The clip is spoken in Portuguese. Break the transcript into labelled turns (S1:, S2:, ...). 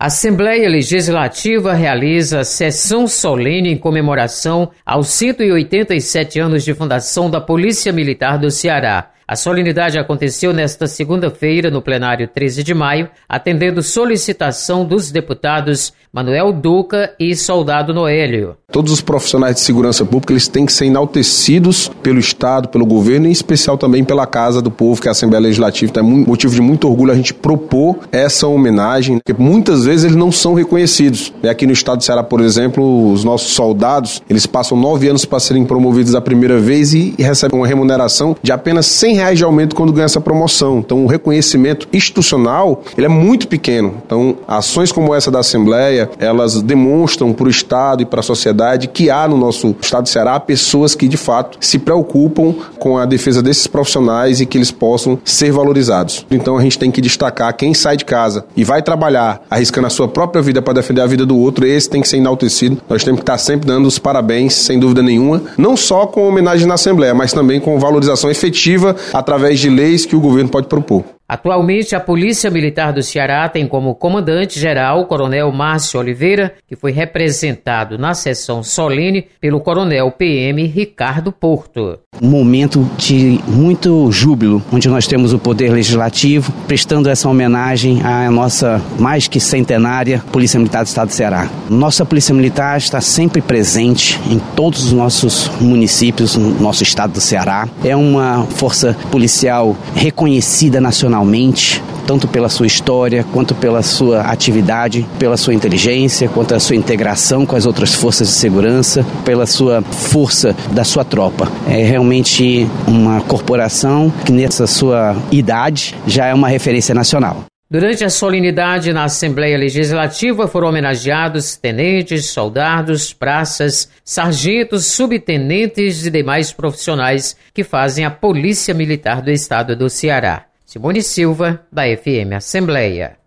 S1: A Assembleia Legislativa realiza sessão solene em comemoração aos 187 anos de fundação da Polícia Militar do Ceará. A solenidade aconteceu nesta segunda-feira no plenário 13 de maio, atendendo solicitação dos deputados Manuel Duca e Soldado Noélio.
S2: Todos os profissionais de segurança pública eles têm que ser enaltecidos pelo Estado, pelo governo e em especial também pela Casa do Povo, que é a Assembleia Legislativa. Então é motivo de muito orgulho a gente propor essa homenagem, porque muitas vezes eles não são reconhecidos. Aqui no estado do Ceará, por exemplo, os nossos soldados, eles passam 9 anos para serem promovidos a primeira vez e recebem uma remuneração de apenas R$100 de aumento quando ganha essa promoção. Então o reconhecimento institucional ele é muito pequeno. Então ações como essa da Assembleia, elas demonstram para o Estado e para a sociedade que há no nosso estado do Ceará pessoas que de fato se preocupam com a defesa desses profissionais e que eles possam ser valorizados. Então a gente tem que destacar quem sai de casa e vai trabalhar arriscando a sua própria vida para defender a vida do outro, esse tem que ser enaltecido. Nós temos que estar sempre dando os parabéns, sem dúvida nenhuma, não só com homenagem na Assembleia, mas também com valorização efetiva através de leis que o governo pode propor.
S1: Atualmente, a Polícia Militar do Ceará tem como comandante-geral o Coronel Márcio Oliveira, que foi representado na sessão solene pelo Coronel PM Ricardo Porto.
S3: Um momento de muito júbilo, onde nós temos o Poder Legislativo prestando essa homenagem à nossa mais que centenária Polícia Militar do Estado do Ceará. Nossa Polícia Militar está sempre presente em todos os nossos municípios, no nosso estado do Ceará. É uma força policial reconhecida nacionalmente, tanto pela sua história, quanto pela sua atividade, pela sua inteligência, quanto a sua integração com as outras forças de segurança, pela sua força da sua tropa. É realmente uma corporação que nessa sua idade já é uma referência nacional.
S1: Durante a solenidade na Assembleia Legislativa foram homenageados tenentes, soldados, praças, sargentos, subtenentes e demais profissionais que fazem a Polícia Militar do Estado do Ceará. Simone Silva, da FM Assembleia.